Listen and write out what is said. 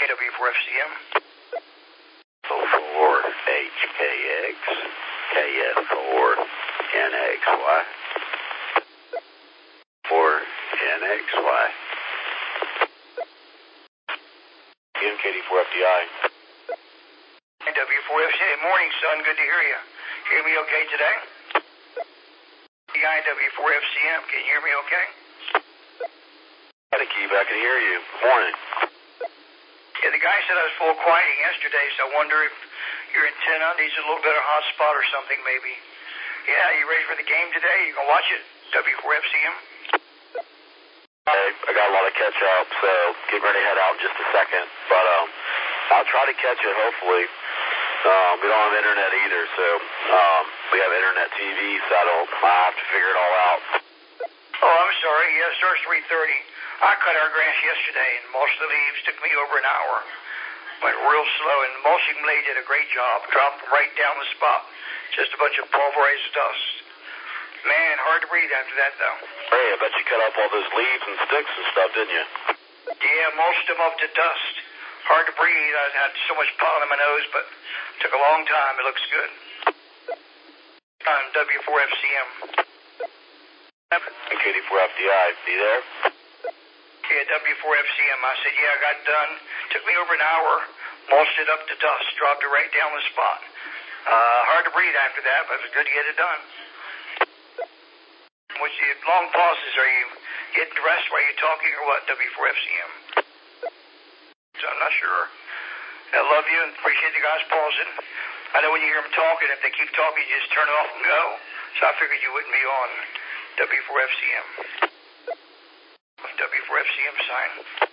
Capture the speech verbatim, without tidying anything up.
W four F C M. oh four H K X, K F four N X Y. four N X Y. M K D four F D I. W four F C M. Morning, son. Good to hear you. Hear me okay today? W four F C M. Can you hear me okay? Got a key, I can hear you. Morning. Yeah, the guy said I was full quieting yesterday, so I wonder if your antenna needs a little better hotspot or something, maybe. Yeah, you ready for the game today? You gonna watch it? W four F C M? Hey, I got a lot of catch up, so getting ready to head out in just a second. But um, I'll try to catch it, hopefully. Um, we don't have internet either, so um, we have internet T V, so I don't, I have to figure it all out. Oh, I'm sorry. Yeah, it starts three thirty. I cut our grass yesterday, and most of the leaves took me over an hour. Went real slow, and mulching Blade did a great job. Dropped them right down the spot. Just a bunch of pulverized dust. Man, hard to breathe after that, though. Hey, I bet you cut up all those leaves and sticks and stuff, didn't you? Yeah, mulched them up to dust. Hard to breathe. I had so much pollen in my nose, but it took a long time. It looks good. On W four F C M. K D four F D I, you there? Yeah, W four F C M. I said, yeah, I got done. Took me over an hour. Mulched it up to dust. Dropped it right down the spot. Uh, hard to breathe after that, but it was good to get it done. What's the long pauses? Are you getting dressed while you're talking or what, W four F C M? So I'm not sure. I love you and appreciate the guys pausing. I know when you hear them talking, if they keep talking, you just turn it off and go. So I figured you wouldn't be on W four F C M. W four F C M sign.